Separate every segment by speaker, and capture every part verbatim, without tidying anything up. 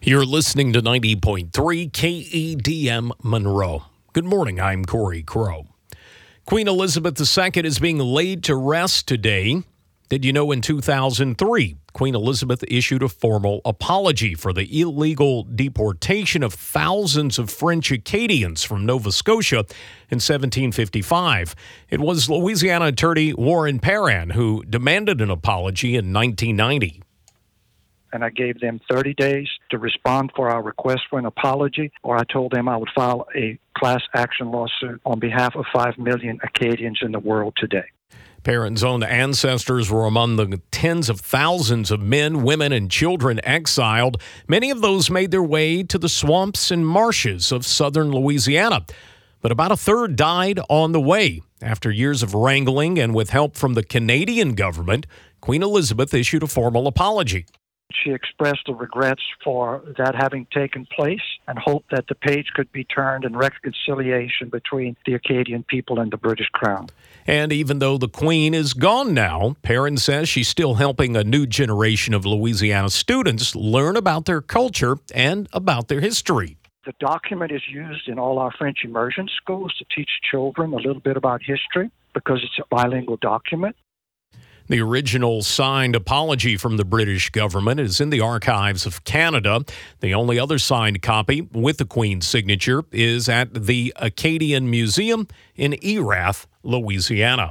Speaker 1: You're listening to ninety point three K E D M Monroe. Good morning, I'm Corey Crow. Queen Elizabeth the Second is being laid to rest today. Did you know in two thousand three, Queen Elizabeth issued a formal apology for the illegal deportation of thousands of French Acadians from Nova Scotia in seventeen fifty-five. It was Louisiana attorney Warren Perrin who demanded an apology in nineteen ninety.
Speaker 2: And I gave them thirty days to respond for our request for an apology, or I told them I would file a class action lawsuit on behalf of five million Acadians in the world today.
Speaker 1: Perrin's own ancestors were among the tens of thousands of men, women, and children exiled. Many of those made their way to the swamps and marshes of southern Louisiana. But about a third died on the way. After years of wrangling and with help from the Canadian government, Queen Elizabeth issued a formal apology.
Speaker 2: She expressed the regrets for that having taken place and hoped that the page could be turned in reconciliation between the Acadian people and the British Crown.
Speaker 1: And even though the Queen is gone now, Perrin says she's still helping a new generation of Louisiana students learn about their culture and about their history.
Speaker 2: The document is used in all our French immersion schools to teach children a little bit about history because it's a bilingual document.
Speaker 1: The original signed apology from the British government is in the archives of Canada. The only other signed copy with the Queen's signature is at the Acadian Museum in Erath, Louisiana.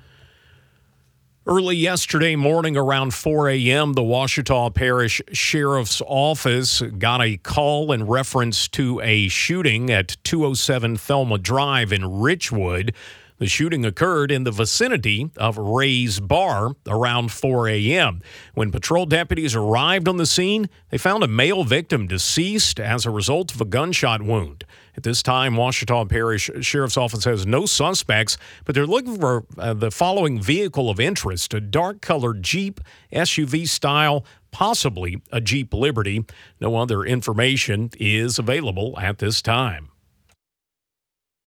Speaker 1: Early yesterday morning around four a.m., the Ouachita Parish Sheriff's Office got a call in reference to a shooting at two oh seven Thelma Drive in Richwood. The shooting occurred in the vicinity of Ray's Bar around four a.m. When patrol deputies arrived on the scene, they found a male victim deceased as a result of a gunshot wound. At this time, Ouachita Parish Sheriff's Office has no suspects, but they're looking for uh, the following vehicle of interest: a dark-colored Jeep, S U V style, possibly a Jeep Liberty. No other information is available at this time.